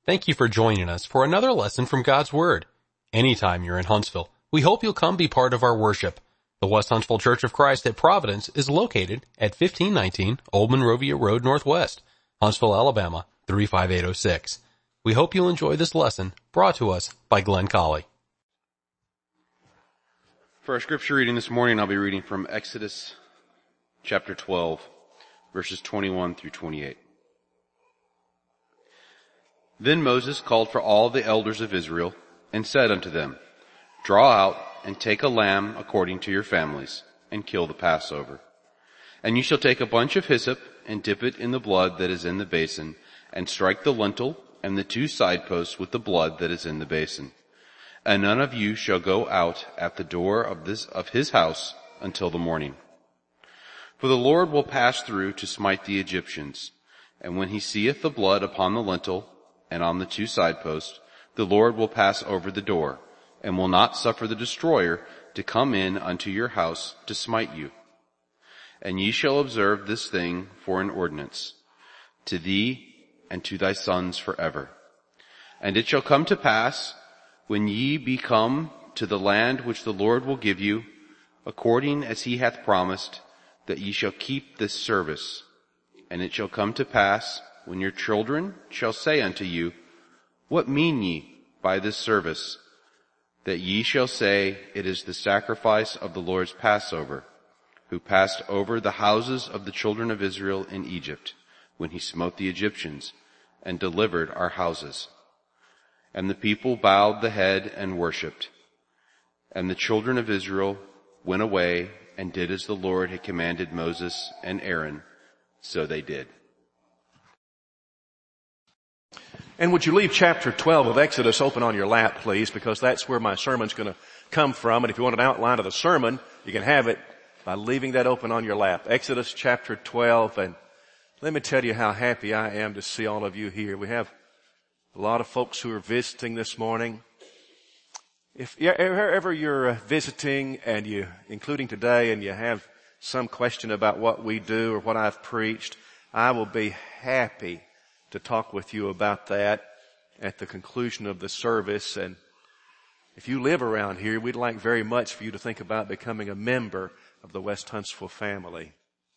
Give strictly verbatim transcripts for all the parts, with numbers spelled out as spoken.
Thank you for joining us for another lesson from God's Word. Anytime you're in Huntsville, we hope you'll come be part of our worship. The West Huntsville Church of Christ at Providence is located at fifteen nineteen Old Monrovia Road Northwest, Huntsville, Alabama, three five eight oh six. We hope you'll enjoy this lesson brought to us by Glenn Colley. For our scripture reading this morning, I'll be reading from Exodus chapter twelve, verses twenty-one through twenty-eight. Then Moses called for all the elders of Israel and said unto them, Draw out and take a lamb according to your families, and kill the Passover. And you shall take a bunch of hyssop and dip it in the blood that is in the basin, and strike the lintel and the two side posts with the blood that is in the basin. And none of you shall go out at the door of this of his house until the morning. For the Lord will pass through to smite the Egyptians, and when he seeth the blood upon the lintel and on the two side posts, the Lord will pass over the door, and will not suffer the destroyer to come in unto your house to smite you. And ye shall observe this thing for an ordinance, to thee and to thy sons forever. And it shall come to pass, when ye be come to the land which the Lord will give you, according as he hath promised, that ye shall keep this service. And it shall come to pass, when your children shall say unto you, What mean ye by this service? That ye shall say, It is the sacrifice of the Lord's Passover, who passed over the houses of the children of Israel in Egypt, when he smote the Egyptians, and delivered our houses. And the people bowed the head and worshipped. And the children of Israel went away and did as the Lord had commanded Moses and Aaron, so they did. And would you leave chapter twelve of Exodus open on your lap, please, because that's where my sermon's going to come from. And if you want an outline of the sermon, you can have it by leaving that open on your lap. Exodus chapter twelve. And let me tell you how happy I am to see all of you here. We have a lot of folks who are visiting this morning. If ever you're visiting, and you, including today, and you have some question about what we do or what I've preached, I will be happy to talk with you about that at the conclusion of the service. And if you live around here, we'd like very much for you to think about becoming a member of the West Huntsville family.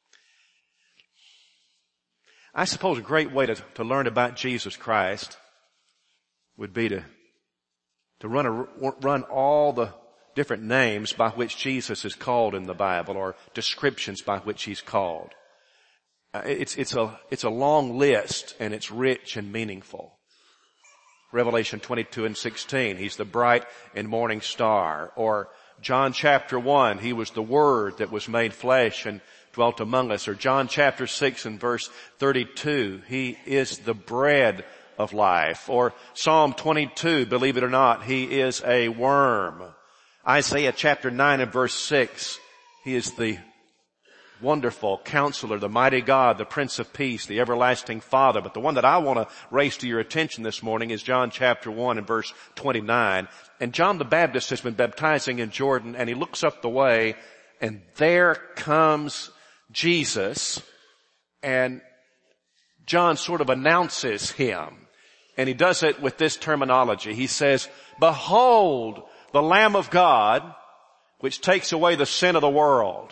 I suppose a great way to, to learn about Jesus Christ would be to, to run, a, run all the different names by which Jesus is called in the Bible, or descriptions by which he's called. Uh, it's, it's a, it's a long list, and it's rich and meaningful. Revelation twenty-two and sixteen, he's the bright and morning star. Or John chapter one, he was the Word that was made flesh and dwelt among us. Or John chapter six and verse thirty-two, he is the bread of life. Or Psalm twenty-two, believe it or not, he is a worm. Isaiah chapter nine and verse six, he is the wonderful Counselor, the mighty God, the Prince of Peace, the everlasting Father. But the one that I want to raise to your attention this morning is John chapter one and verse twenty-nine. And John the Baptist has been baptizing in Jordan, and he looks up the way, and there comes Jesus, and John sort of announces him. And he does it with this terminology. He says, Behold, the Lamb of God, which takes away the sin of the world.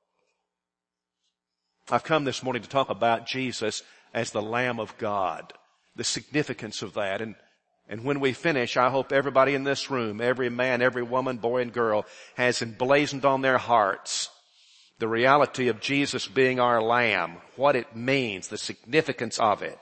I've come this morning to talk about Jesus as the Lamb of God, the significance of that. And, and when we finish, I hope everybody in this room, every man, every woman, boy and girl, has emblazoned on their hearts the reality of Jesus being our Lamb, what it means, the significance of it.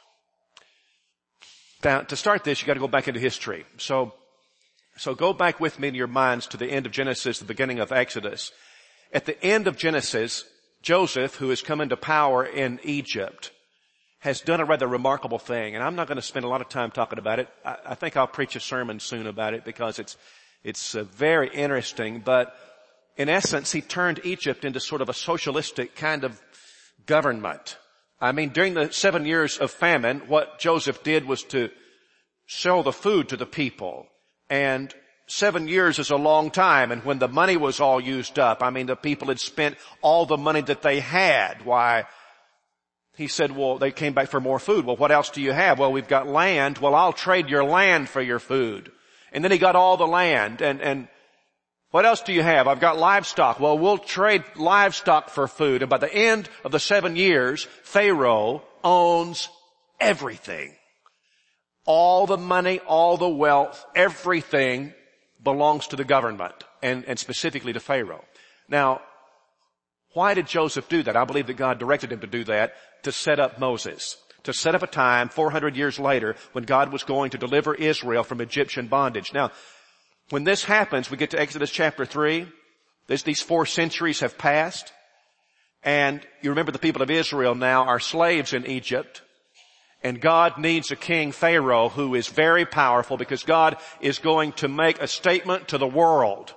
Now, to start this, you've got to go back into history. So, so go back with me in your minds to the end of Genesis, the beginning of Exodus. At the end of Genesis, Joseph, who has come into power in Egypt, has done a rather remarkable thing. And I'm not going to spend a lot of time talking about it. I, I think I'll preach a sermon soon about it because it's, it's uh, very interesting. But in essence, he turned Egypt into sort of a socialistic kind of government. I mean, during the seven years of famine, what Joseph did was to sell the food to the people. And seven years is a long time. And when the money was all used up, I mean, the people had spent all the money that they had. Why, he said, well, they came back for more food. Well, what else do you have? Well, we've got land. Well, I'll trade your land for your food. And then he got all the land. And, and what else do you have? I've got livestock. Well, we'll trade livestock for food. And by the end of the seven years, Pharaoh owns everything. All the money, all the wealth, everything belongs to the government and, and specifically to Pharaoh. Now, why did Joseph do that? I believe that God directed him to do that to set up Moses, to set up a time four hundred years later when God was going to deliver Israel from Egyptian bondage. Now, when this happens, we get to Exodus chapter three. This, these four centuries have passed. And you remember the people of Israel now are slaves in Egypt. And God needs a king, Pharaoh, who is very powerful because God is going to make a statement to the world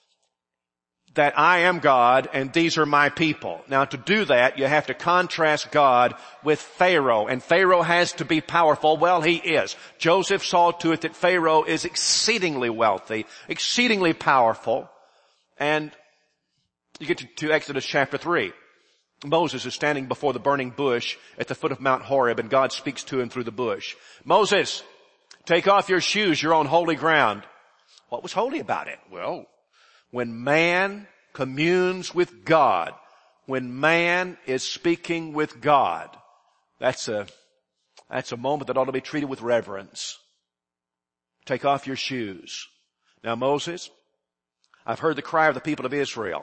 that I am God and these are my people. Now to do that, you have to contrast God with Pharaoh. And Pharaoh has to be powerful. Well, he is. Joseph saw to it that Pharaoh is exceedingly wealthy, exceedingly powerful. And you get to, to Exodus chapter three. Moses is standing before the burning bush at the foot of Mount Horeb, and God speaks to him through the bush. Moses, take off your shoes. You're on holy ground. What was holy about it? Well, when man communes with God, when man is speaking with God, that's a, that's a moment that ought to be treated with reverence. Take off your shoes. Now Moses, I've heard the cry of the people of Israel.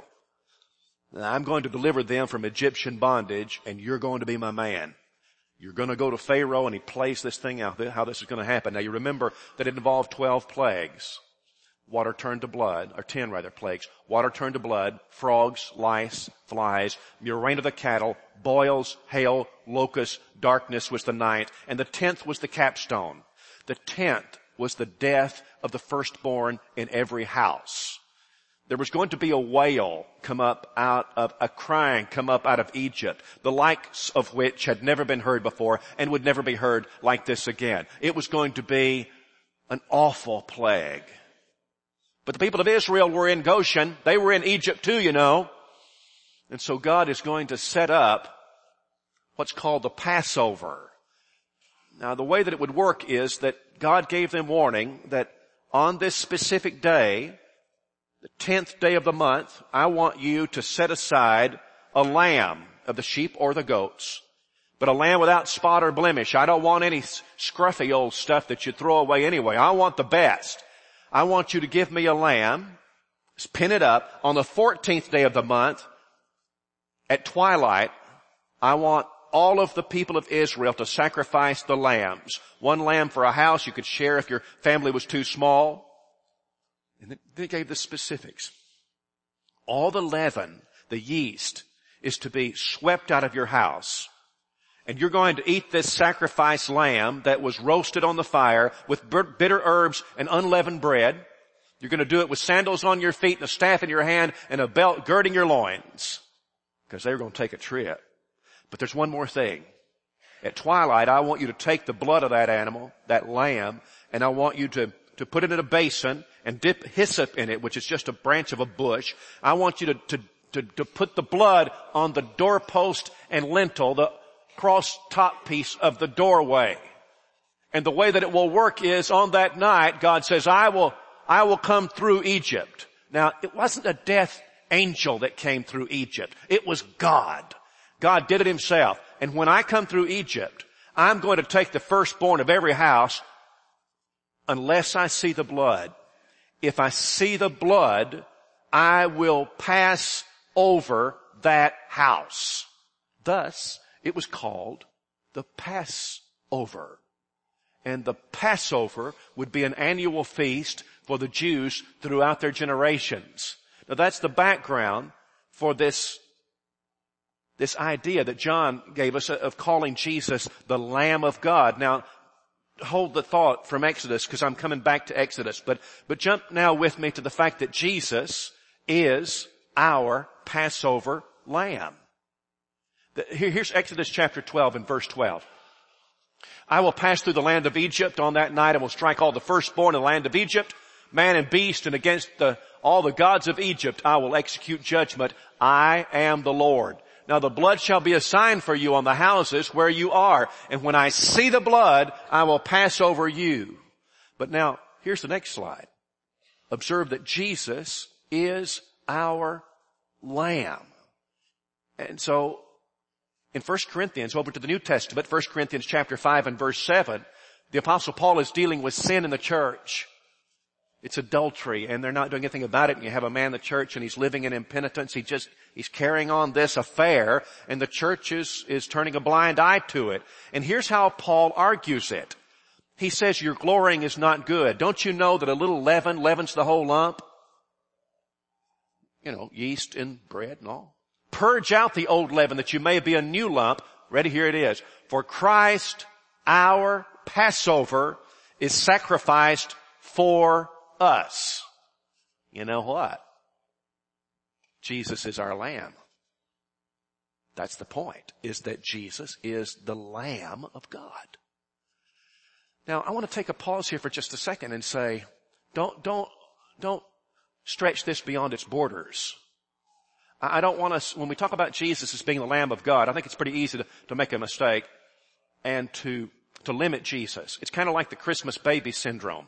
I'm going to deliver them from Egyptian bondage, and you're going to be my man. You're going to go to Pharaoh, and he plays this thing out, how this is going to happen. Now you remember that it involved twelve plagues. Water turned to blood, or ten rather plagues. Water turned to blood, frogs, lice, flies, murrain of the cattle, boils, hail, locusts, darkness was the ninth, and the tenth was the capstone. The tenth was the death of the firstborn in every house. There was going to be a wail come up out of, a crying come up out of Egypt, the likes of which had never been heard before and would never be heard like this again. It was going to be an awful plague. But the people of Israel were in Goshen. They were in Egypt too, you know. And so God is going to set up what's called the Passover. Now the way that it would work is that God gave them warning that on this specific day, the tenth day of the month, I want you to set aside a lamb of the sheep or the goats, but a lamb without spot or blemish. I don't want any scruffy old stuff that you throw away anyway. I want the best. I want you to give me a lamb, pin it up on the fourteenth day of the month at twilight. I want all of the people of Israel to sacrifice the lambs. One lamb for a house you could share if your family was too small. And then they gave the specifics. All the leaven, the yeast, is to be swept out of your house. And you're going to eat this sacrifice lamb that was roasted on the fire with bitter herbs and unleavened bread. You're going to do it with sandals on your feet and a staff in your hand and a belt girding your loins. Because they were going to take a trip. But there's one more thing. At twilight, I want you to take the blood of that animal, that lamb, and I want you to, to put it in a basin and dip hyssop in it, which is just a branch of a bush. I want you to, to, to, to put the blood on the doorpost and lintel, the cross top piece of the doorway. And the way that it will work is on that night, God says, I will, I will come through Egypt. Now, it wasn't a death angel that came through Egypt. It was God. God did it himself. And when I come through Egypt, I'm going to take the firstborn of every house unless I see the blood. If I see the blood, I will pass over that house. Thus, it was called the Passover. And the Passover would be an annual feast for the Jews throughout their generations. Now that's the background for this, this idea that John gave us of calling Jesus the Lamb of God. Now, hold the thought from Exodus because I'm coming back to Exodus, but, but jump now with me to the fact that Jesus is our Passover Lamb. Here's Exodus chapter twelve and verse twelve. I will pass through the land of Egypt on that night and will strike all the firstborn in the land of Egypt, man and beast, and against the, all the gods of Egypt I will execute judgment. I am the Lord. Now the blood shall be a sign for you on the houses where you are. And when I see the blood, I will pass over you. But now, here's the next slide. Observe that Jesus is our Lamb. And so, in First Corinthians, over to the New Testament, First Corinthians chapter five and verse seven, the Apostle Paul is dealing with sin in the church. It's adultery, and they're not doing anything about it. And you have a man in the church, and he's living in impenitence. He just, he's carrying on this affair, and the church is, is turning a blind eye to it. And here's how Paul argues it. He says, your glorying is not good. Don't you know that a little leaven leavens the whole lump? You know, yeast and bread and all. Purge out the old leaven that you may be a new lump. Ready, here it is. For Christ, our Passover, is sacrificed for us. You know what? Jesus is our Lamb. That's the point, is that Jesus is the Lamb of God. Now, I want to take a pause here for just a second and say, don't, don't, don't stretch this beyond its borders. I don't want us, when we talk about Jesus as being the Lamb of God, I think it's pretty easy to, to make a mistake and to, to limit Jesus. It's kind of like the Christmas baby syndrome.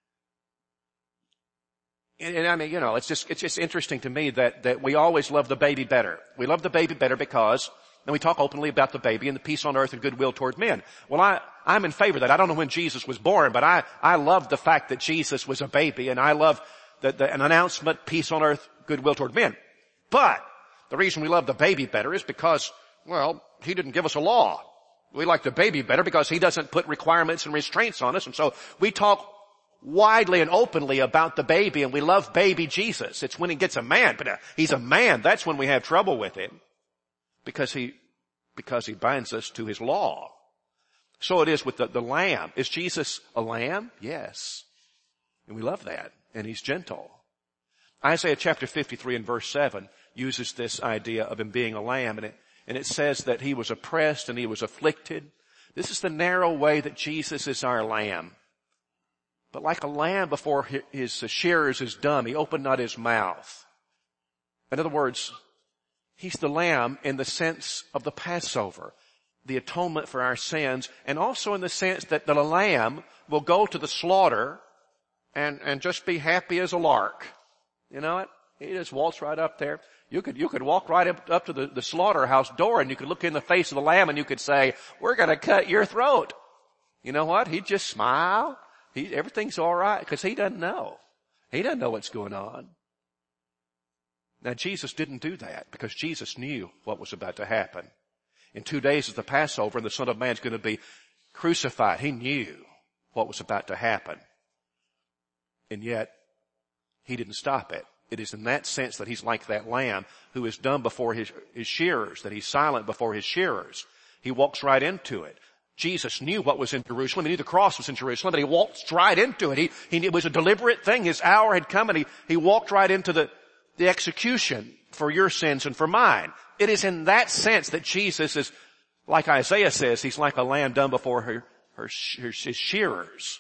And, and I mean, you know, it's just, it's just interesting to me that, that we always love the baby better. We love the baby better because, and we talk openly about the baby and the peace on earth and goodwill toward men. Well, I, I'm in favor of that. I don't know when Jesus was born, but I, I love the fact that Jesus was a baby, and I love the, the, an announcement, peace on earth, goodwill toward men. But the reason we love the baby better is because, well, he didn't give us a law. We like the baby better because he doesn't put requirements and restraints on us, and so we talk widely and openly about the baby, and we love baby Jesus. It's when he gets a man, but uh, he's a man, that's when we have trouble with him. Because he, because he binds us to his law. So it is with the, the lamb. Is Jesus a lamb? Yes. And we love that. And he's gentle. Isaiah chapter fifty-three and verse seven uses this idea of him being a lamb, and it, and it says that he was oppressed and he was afflicted. This is the narrow way that Jesus is our lamb. But like a lamb before his shearers is dumb, he opened not his mouth. In other words, he's the lamb in the sense of the Passover, the atonement for our sins, and also in the sense that the lamb will go to the slaughter and, and just be happy as a lark. You know what? He just walks right up there. You could, you could walk right up, up to the, the slaughterhouse door, and you could look in the face of the lamb and you could say, we're gonna cut your throat. You know what? He'd just smile. He, everything's alright, because he doesn't know. He doesn't know what's going on. Now Jesus didn't do that because Jesus knew what was about to happen. In two days is the Passover and the Son of Man's going to be crucified. He knew what was about to happen. And yet, he didn't stop it. It is in that sense that he's like that lamb who is dumb before his, his shearers, that he's silent before his shearers. He walks right into it. Jesus knew what was in Jerusalem. He knew the cross was in Jerusalem, but he walked right into it. He, he, it was a deliberate thing. His hour had come, and he, he walked right into the, the execution for your sins and for mine. It is in that sense that Jesus is, like Isaiah says, he's like a lamb dumb before her, her, her his shearers.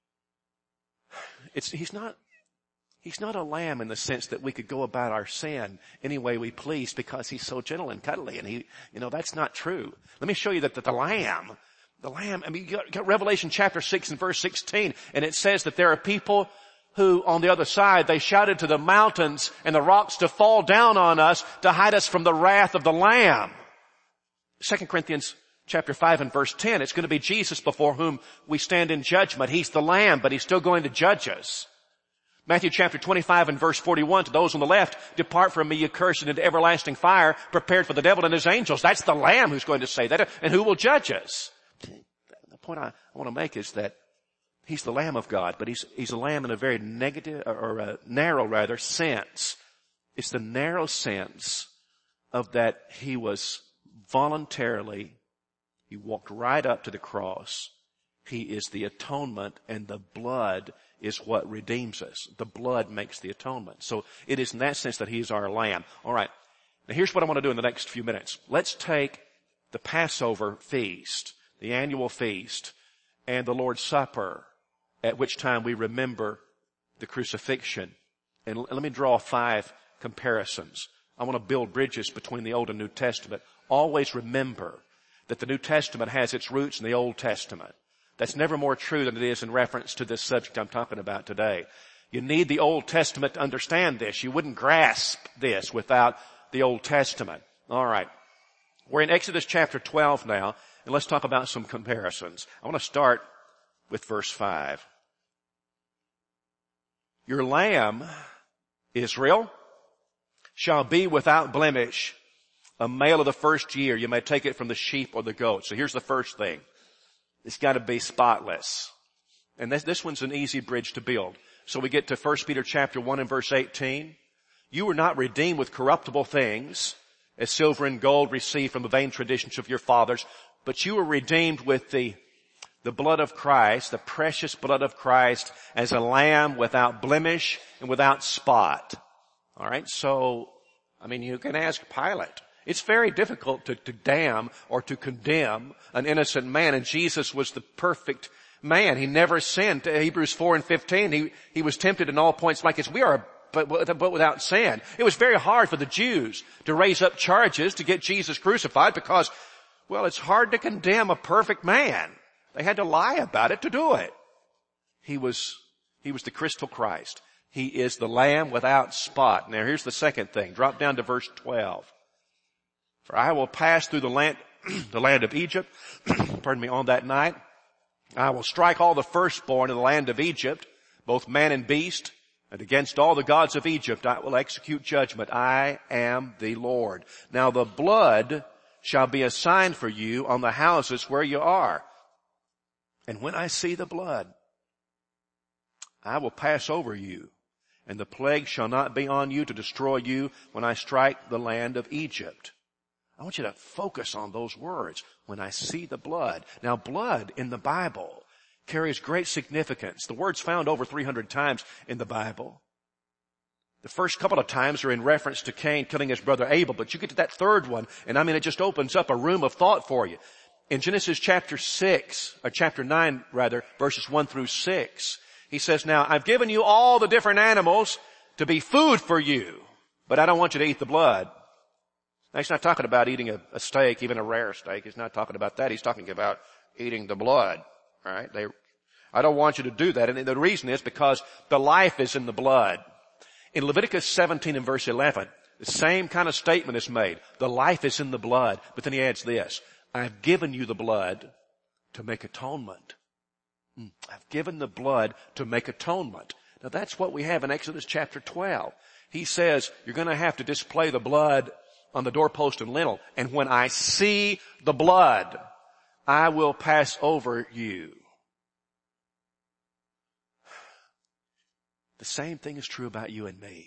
It's, he's not, he's not a lamb in the sense that we could go about our sin any way we please because he's so gentle and cuddly, and he, you know, that's not true. Let me show you that, that the lamb, the lamb, I mean, you got, you got Revelation chapter six and verse sixteen, and it says that there are people who on the other side, they shouted to the mountains and the rocks to fall down on us to hide us from the wrath of the Lamb. Second Corinthians chapter five and verse ten, it's going to be Jesus before whom we stand in judgment. He's the Lamb, but he's still going to judge us. Matthew chapter twenty-five and verse forty-one, to those on the left, depart from me, you cursed, into everlasting fire, prepared for the devil and his angels. That's the Lamb who's going to say that, and who will judge us. The point I, I want to make is that he's the Lamb of God, but he's, he's a lamb in a very negative, or a narrow rather, sense. It's the narrow sense of that he was voluntarily, he walked right up to the cross. He is the atonement, and the blood is what redeems us. The blood makes the atonement. So it is in that sense that he is our lamb. All right. Now here's what I want to do in the next few minutes. Let's take the Passover feast, the annual feast, and the Lord's Supper, at which time we remember the crucifixion. And let me draw five comparisons. I want to build bridges between the Old and New Testament. Always remember that the New Testament has its roots in the Old Testament. That's never more true than it is in reference to this subject I'm talking about today. You need the Old Testament to understand this. You wouldn't grasp this without the Old Testament. All right. We're in Exodus chapter twelve now, and let's talk about some comparisons. I want to start with verse five. Your lamb, Israel, shall be without blemish, a male of the first year. You may take it from the sheep or the goat. So here's the first thing. It's got to be spotless. And this, this one's an easy bridge to build. So we get to First Peter chapter one and verse eighteen. You were not redeemed with corruptible things, as silver and gold received from the vain traditions of your fathers, but you were redeemed with the, the blood of Christ, the precious blood of Christ, as a lamb without blemish and without spot. All right, so, I mean, you can ask Pilate. It's very difficult to, to damn or to condemn an innocent man, and Jesus was the perfect man. He never sinned. Hebrews four and fifteen, he, he was tempted in all points like as we are, but, but without sin. It was very hard for the Jews to raise up charges to get Jesus crucified because, well, it's hard to condemn a perfect man. They had to lie about it to do it. He was, he was the crystal Christ. He is the Lamb without spot. Now here's the second thing. Drop down to verse twelve. For I will pass through the land, the land of Egypt, pardon me, on that night. I will strike all the firstborn in the land of Egypt, both man and beast, and against all the gods of Egypt I will execute judgment. I am the Lord. Now the blood shall be a sign for you on the houses where you are. And when I see the blood, I will pass over you, and the plague shall not be on you to destroy you when I strike the land of Egypt. I want you to focus on those words. When I see the blood. Now blood in the Bible carries great significance. The word's found over three hundred times in the Bible. The first couple of times are in reference to Cain killing his brother Abel, but you get to that third one, and I mean it just opens up a room of thought for you. In Genesis chapter six, or chapter nine rather, verses one through six, he says, now I've given you all the different animals to be food for you, but I don't want you to eat the blood. Now, he's not talking about eating a, a steak, even a rare steak. He's not talking about that. He's talking about eating the blood. All right? They, I don't want you to do that. And the reason is because the life is in the blood. In Leviticus seventeen and verse eleven, the same kind of statement is made. The life is in the blood. But then he adds this. I've given you the blood to make atonement. I've given the blood to make atonement. Now that's what we have in Exodus chapter twelve. He says you're going to have to display the blood on the doorpost and lintel. And when I see the blood, I will pass over you. The same thing is true about you and me.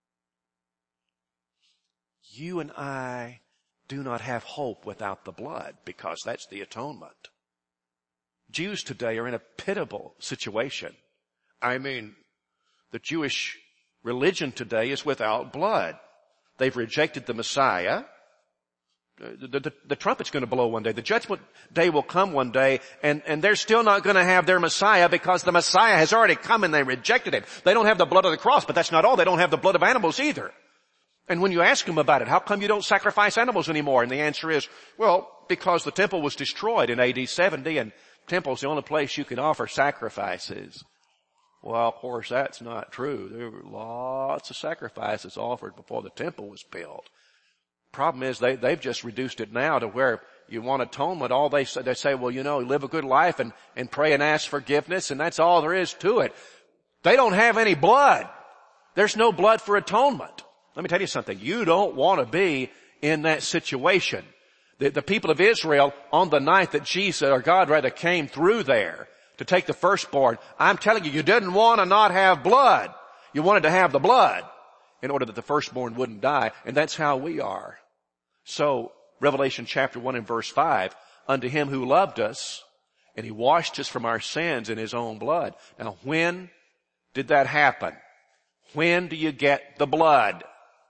You and I do not have hope without the blood because that's the atonement. Jews today are in a pitiable situation. I mean, the Jewish religion today is without blood. They've rejected the Messiah. The, the, the trumpet's going to blow one day. The judgment day will come one day, and, and they're still not going to have their Messiah because the Messiah has already come and they rejected it. They don't have the blood of the cross, but that's not all. They don't have the blood of animals either. And when you ask them about it, how come you don't sacrifice animals anymore? And the answer is, well, because the temple was destroyed in A D seventy, and temple's the only place you can offer sacrifices. Well, of course, that's not true. There were lots of sacrifices offered before the temple was built. Problem is, they, they've just reduced it now to where you want atonement. All they say, they say, well, you know, live a good life and, and pray and ask forgiveness, and that's all there is to it. They don't have any blood. There's no blood for atonement. Let me tell you something. You don't want to be in that situation. The, the people of Israel, on the night that Jesus, or God rather, came through there to take the firstborn, I'm telling you, you didn't want to not have blood. You wanted to have the blood in order that the firstborn wouldn't die. And that's how we are. So, Revelation chapter one and verse five, unto him who loved us, and he washed us from our sins in his own blood. Now, when did that happen? When do you get the blood?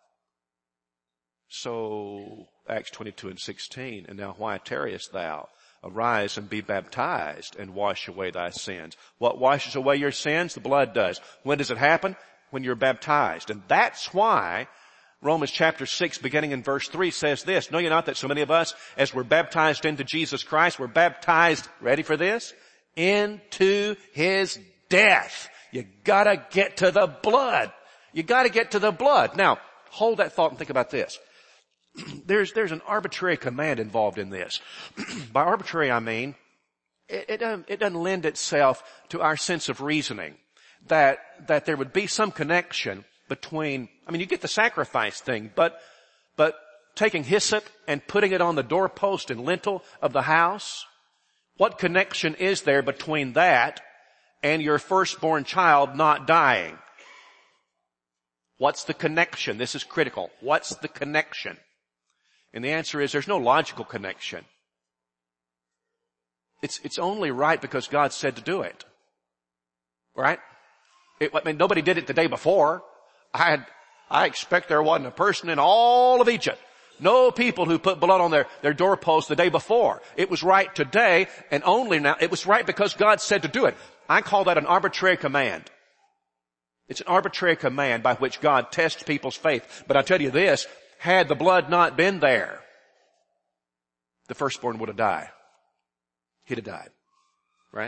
So, Acts twenty-two and sixteen, and now why tarriest thou? Arise and be baptized and wash away thy sins. What washes away your sins? The blood does. When does it happen? When you're baptized. And that's why Romans chapter six, beginning in verse three, says this, know you not that so many of us, as we're baptized into Jesus Christ, we're baptized, ready for this? Into His death. You gotta get to the blood. You gotta get to the blood. Now, hold that thought and think about this. There's, there's an arbitrary command involved in this. By arbitrary, I mean, it, it doesn't, it doesn't lend itself to our sense of reasoning that, that there would be some connection between, I mean, you get the sacrifice thing, but, but taking hyssop and putting it on the doorpost and lintel of the house, what connection is there between that and your firstborn child not dying? What's the connection? This is critical. What's the connection? And the answer is there's no logical connection. It's, it's only right because God said to do it. Right? It, I mean, nobody did it the day before. I had, I expect there wasn't a person in all of Egypt, no people who put blood on their, their doorpost the day before. It was right today and only now. It was right because God said to do it. I call that an arbitrary command. It's an arbitrary command by which God tests people's faith. But I tell you this, had the blood not been there, the firstborn would have died. He'd have died. Right?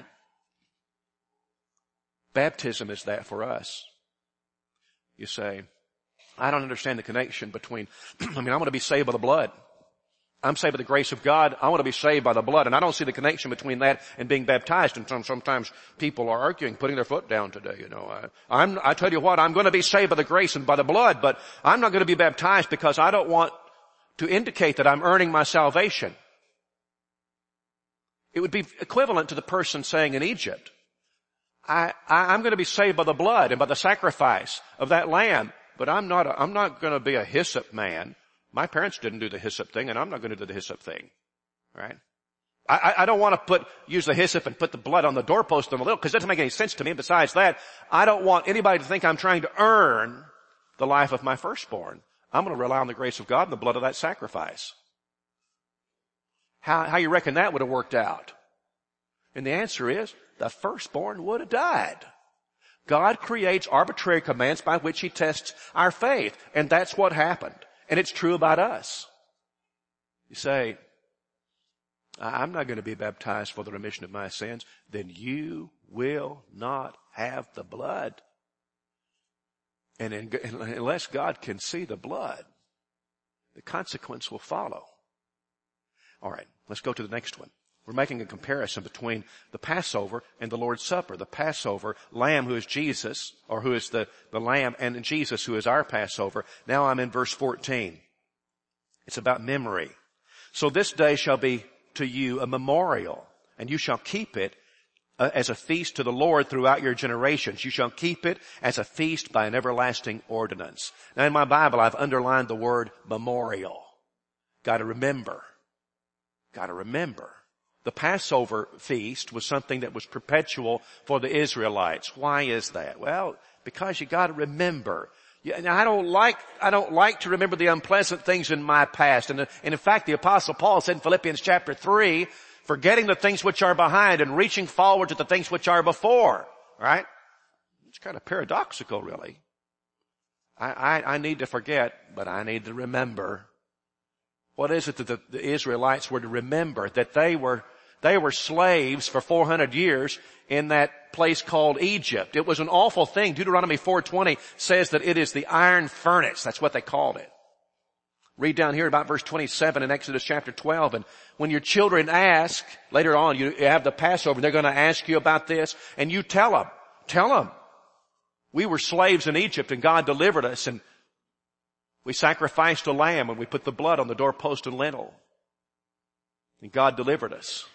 Baptism is that for us. You say, I don't understand the connection between, I mean, I want to be saved by the blood. I'm saved by the grace of God. I want to be saved by the blood. And I don't see the connection between that and being baptized. And sometimes people are arguing, putting their foot down today, you know. I, I'm, I tell you what, I'm going to be saved by the grace and by the blood, but I'm not going to be baptized because I don't want to indicate that I'm earning my salvation. It would be equivalent to the person saying in Egypt, I, I, I'm going to be saved by the blood and by the sacrifice of that lamb, but I'm not, a, I'm not going to be a hyssop man. My parents didn't do the hyssop thing, and I'm not going to do the hyssop thing. Right? I, I don't want to put, use the hyssop and put the blood on the doorpost and the little, because it doesn't make any sense to me. And besides that, I don't want anybody to think I'm trying to earn the life of my firstborn. I'm going to rely on the grace of God and the blood of that sacrifice. How, how you reckon that would have worked out? And the answer is, the firstborn would have died. God creates arbitrary commands by which He tests our faith. And that's what happened. And it's true about us. You say, I'm not going to be baptized for the remission of my sins. Then you will not have the blood. And in, unless God can see the blood, the consequence will follow. All right, let's go to the next one. We're making a comparison between the Passover and the Lord's Supper. The Passover lamb, who is Jesus, or who is the, the lamb, and Jesus, who is our Passover. Now I'm in verse fourteen. It's about memory. So this day shall be to you a memorial, and you shall keep it uh, as a feast to the Lord throughout your generations. You shall keep it as a feast by an everlasting ordinance. Now in my Bible, I've underlined the word memorial. Got to remember. Got to remember. The Passover feast was something that was perpetual for the Israelites. Why is that? Well, because you got to remember. Now, I don't like, I don't like to remember the unpleasant things in my past. And, and in fact, the Apostle Paul said in Philippians chapter three, forgetting the things which are behind and reaching forward to the things which are before. Right? It's kind of paradoxical, really. I, I, I need to forget, but I need to remember. What is it that the, the Israelites were to remember? That they were They were slaves for four hundred years in that place called Egypt. It was an awful thing. Deuteronomy four twenty says that it is the iron furnace. That's what they called it. Read down here about verse twenty-seven in Exodus chapter twelve. And when your children ask, later on you have the Passover, and they're going to ask you about this, and you tell them, tell them, we were slaves in Egypt and God delivered us, and we sacrificed a lamb and we put the blood on the doorpost and lintel. And God delivered us.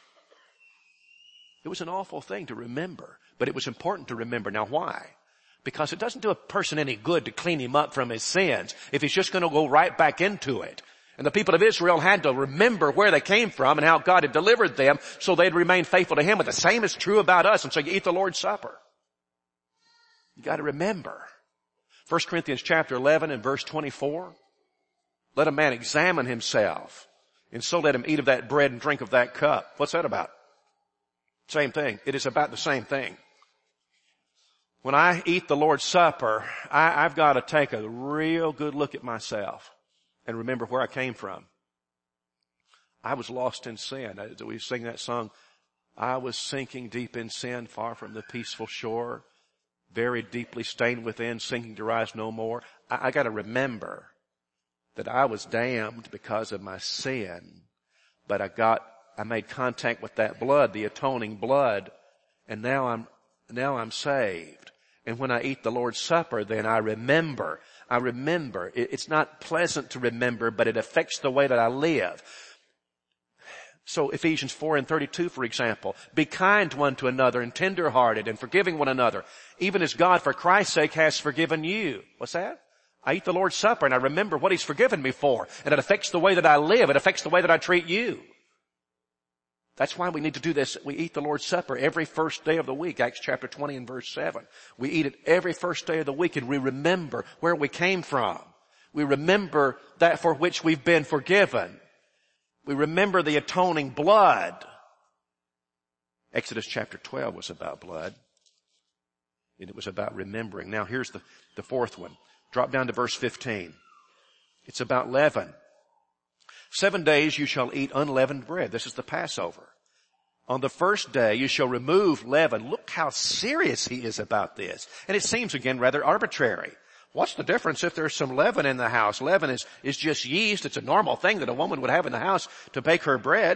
It was an awful thing to remember, but it was important to remember. Now why? Because it doesn't do a person any good to clean him up from his sins if he's just going to go right back into it. And the people of Israel had to remember where they came from and how God had delivered them so they'd remain faithful to Him. But the same is true about us. And so you eat the Lord's Supper. You got to remember. First Corinthians chapter eleven and verse twenty-four. Let a man examine himself, and so let him eat of that bread and drink of that cup. What's that about? Same thing. It is about the same thing. when I eat the Lord's Supper, I, I've got to take a real good look at myself and remember where I came from. I was lost in sin. We sing that song, I was sinking deep in sin, far from the peaceful shore, very deeply stained within, sinking to rise no more. I, I got to remember that I was damned because of my sin, but I got, I made contact with that blood, the atoning blood, and now I'm, now I'm saved. And when I eat the Lord's Supper, then I remember, I remember. It, it's not pleasant to remember, but it affects the way that I live. So Ephesians four and thirty-two, for example, be kind one to another and tender-hearted and forgiving one another, even as God for Christ's sake has forgiven you. What's that? I eat the Lord's Supper and I remember what He's forgiven me for, and it affects the way that I live. It affects the way that I treat you. That's why we need to do this. We eat the Lord's Supper every first day of the week, Acts chapter twenty and verse seven. We eat it every first day of the week and we remember where we came from. We remember that for which we've been forgiven. We remember the atoning blood. Exodus chapter twelve was about blood. And it was about remembering. Now here's the, the fourth one. Drop down to verse fifteen. It's about leaven. Seven days you shall eat unleavened bread. This is the Passover. On the first day you shall remove leaven. Look how serious he is about this. And it seems again rather arbitrary. What's the difference if there's some leaven in the house? Leaven is, is just yeast. It's a normal thing that a woman would have in the house to bake her bread.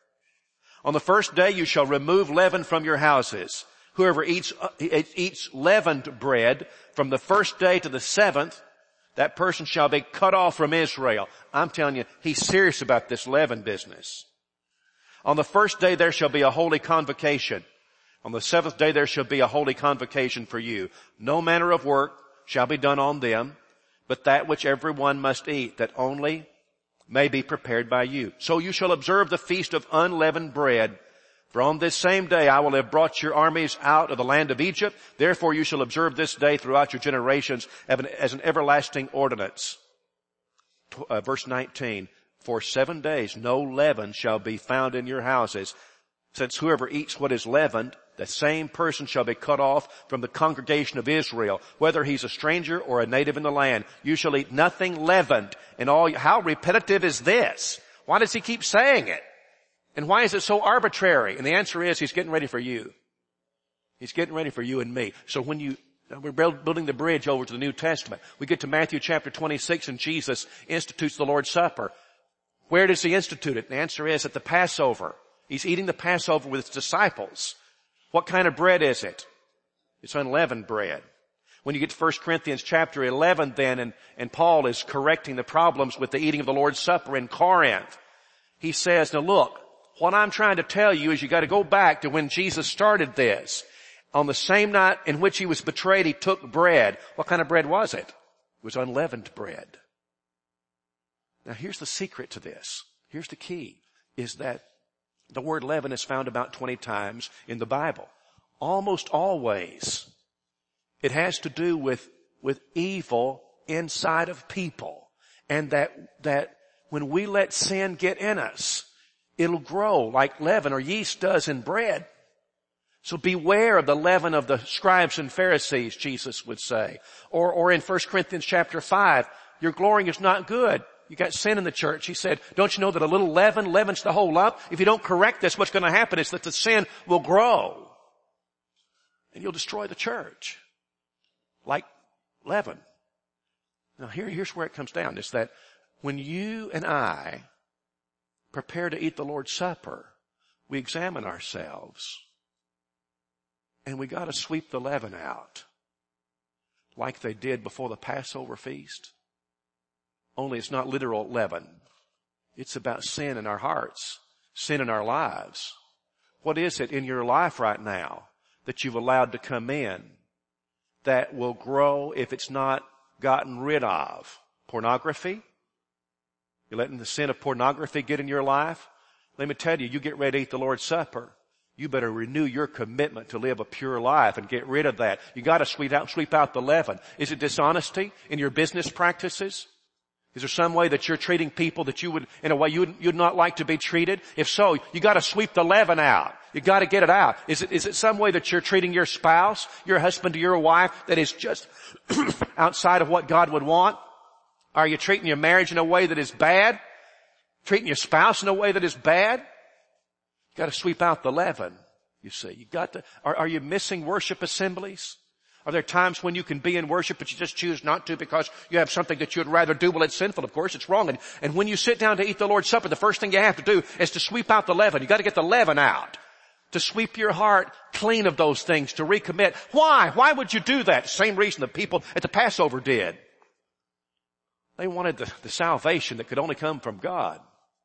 On the first day you shall remove leaven from your houses. Whoever eats, uh, eats leavened bread from the first day to the seventh, that person shall be cut off from Israel. I'm telling you, he's serious about this leaven business. On the first day there shall be a holy convocation. On the seventh day there shall be a holy convocation for you. No manner of work shall be done on them, but that which every one must eat, that only may be prepared by you. So you shall observe the feast of unleavened bread. For on this same day I will have brought your armies out of the land of Egypt. Therefore you shall observe this day throughout your generations as an everlasting ordinance. Uh, verse nineteen, for seven days no leaven shall be found in your houses. Since whoever eats what is leavened, the same person shall be cut off from the congregation of Israel, whether he's a stranger or a native in the land. You shall eat nothing leavened. And all, how repetitive is this? Why does he keep saying it? And why is it so arbitrary? And the answer is he's getting ready for you. He's getting ready for you and me. So when you, we're building the bridge over to the New Testament. We get to Matthew chapter twenty-six and Jesus institutes the Lord's Supper. Where does he institute it? The answer is at the Passover. He's eating the Passover with his disciples. What kind of bread is it? It's unleavened bread. When you get to First Corinthians chapter eleven then, and, and Paul is correcting the problems with the eating of the Lord's Supper in Corinth, he says, now look, what I'm trying to tell you is you got to go back to when Jesus started this. On the same night in which he was betrayed, he took bread. What kind of bread was it? It was unleavened bread. Now here's the secret to this. Here's the key, is that the word leaven is found about twenty times in the Bible. Almost always it has to do with, with evil inside of people. And that, that when we let sin get in us, it'll grow like leaven or yeast does in bread. So beware of the leaven of the scribes and Pharisees, Jesus would say. Or, or in First Corinthians chapter five, your glorying is not good. You got sin in the church. He said, don't you know that a little leaven leavens the whole lump? If you don't correct this, what's going to happen is that the sin will grow. And you'll destroy the church. Like leaven. Now here, here's where it comes down. Is that when you and I prepare to eat the Lord's Supper, we examine ourselves. And we got to sweep the leaven out. Like they did before the Passover feast. Only it's not literal leaven. It's about sin in our hearts, sin in our lives. What is it in your life right now that you've allowed to come in that will grow if it's not gotten rid of? Pornography? You're letting the sin of pornography get in your life? Let me tell you, you get ready to eat the Lord's Supper. You better renew your commitment to live a pure life and get rid of that. You got to sweep out, sweep out the leaven. Is it dishonesty in your business practices? Is there some way that you're treating people that you would, in a way you'd, you'd not like to be treated? If so, you gotta sweep the leaven out. You gotta get it out. Is it, is it some way that you're treating your spouse, your husband or your wife that is just outside of what God would want? Are you treating your marriage in a way that is bad? Treating your spouse in a way that is bad? You gotta sweep out the leaven, you see. You got to, are, are you missing worship assemblies? Are there times when you can be in worship but you just choose not to because you have something that you'd rather do? Well, it's sinful, of course, it's wrong. And, and when you sit down to eat the Lord's Supper, the first thing you have to do is to sweep out the leaven. You gotta get the leaven out. To sweep your heart clean of those things, to recommit. Why? Why would you do that? Same reason the people at the Passover did. They wanted the, the salvation that could only come from God.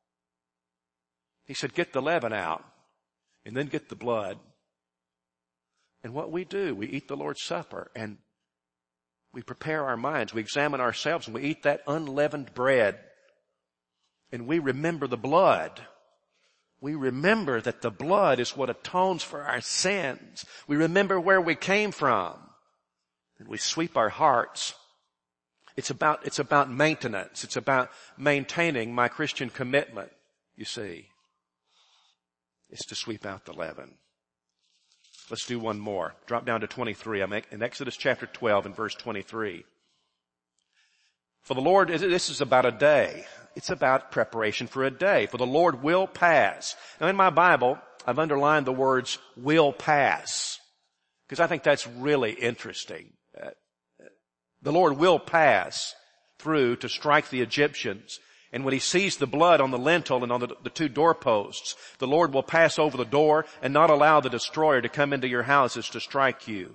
He said, get the leaven out and then get the blood. And what we do, we eat the Lord's Supper and we prepare our minds. We examine ourselves and we eat that unleavened bread and we remember the blood. We remember that the blood is what atones for our sins. We remember where we came from and we sweep our hearts. It's about, it's about maintenance. It's about maintaining my Christian commitment, you see. It's to sweep out the leaven. Let's do one more. Drop down to twenty-three. I'm in Exodus chapter twelve and verse twenty-three. For the Lord, this is about a day. It's about preparation for a day. For the Lord will pass. Now in my Bible, I've underlined the words will pass. Because I think that's really interesting. Uh, the Lord will pass through to strike the Egyptians. And when he sees the blood on the lintel and on the, the two doorposts, the Lord will pass over the door and not allow the destroyer to come into your houses to strike you.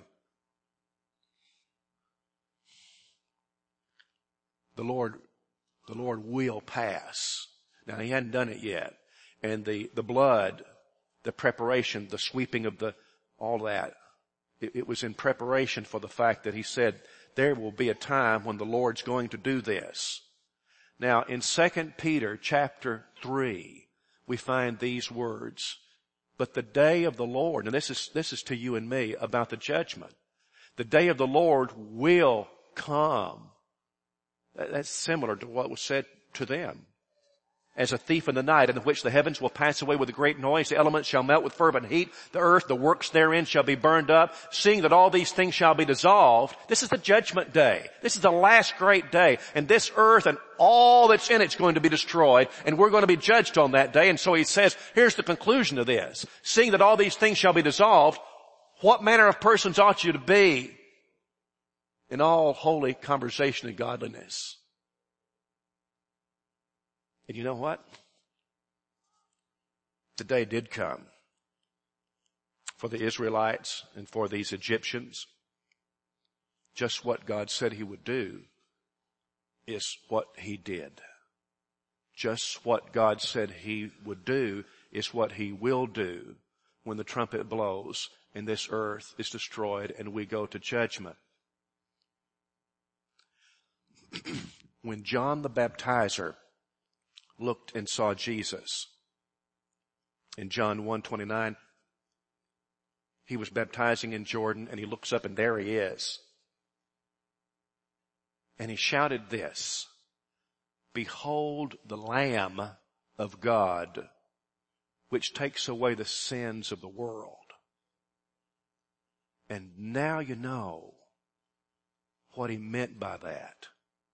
The Lord, the Lord will pass. Now he hadn't done it yet. And the, the blood, the preparation, the sweeping of the, all that, it, it was in preparation for the fact that he said, there will be a time when the Lord's going to do this. Now, in Second Peter chapter three, we find these words, but the day of the Lord, and this is, this is to you and me about the judgment. The day of the Lord will come. That's similar to what was said to them. As a thief in the night, in which the heavens will pass away with a great noise, the elements shall melt with fervent heat, the earth, the works therein shall be burned up, seeing that all these things shall be dissolved. This is the judgment day. This is the last great day. And this earth and all that's in it is going to be destroyed, and we're going to be judged on that day. And so he says, here's the conclusion of this. Seeing that all these things shall be dissolved, what manner of persons ought you to be in all holy conversation and godliness? And you know what? The day did come for the Israelites and for these Egyptians. Just what God said he would do is what he did. Just what God said he would do is what he will do when the trumpet blows and this earth is destroyed and we go to judgment. When John the Baptizer looked and saw Jesus in John one twenty-nine, he was baptizing in Jordan and he looks up and there he is. And he shouted this, behold the Lamb of God, which takes away the sins of the world. And now you know what he meant by that.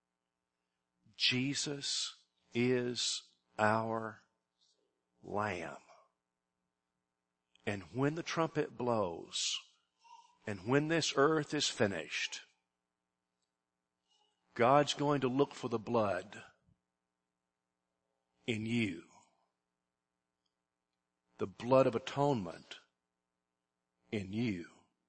Jesus is our Lamb. And when the trumpet blows, and when this earth is finished, God's going to look for the blood in you. The blood of atonement in you.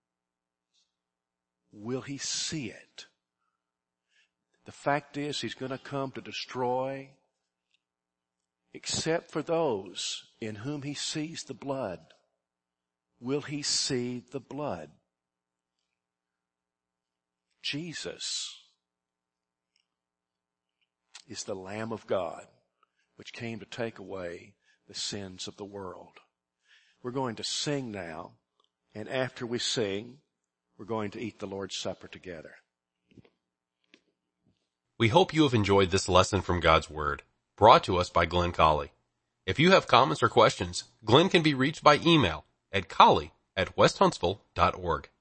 Will he see it? The fact is, he's going to come to destroy, except for those in whom he sees the blood. Will he see the blood? Jesus is the Lamb of God, which came to take away the sins of the world. We're going to sing now, and after we sing, we're going to eat the Lord's Supper together. We hope you have enjoyed this lesson from God's Word, brought to us by Glenn Colley. If you have comments or questions, Glenn can be reached by email at colley at west huntsville dot org.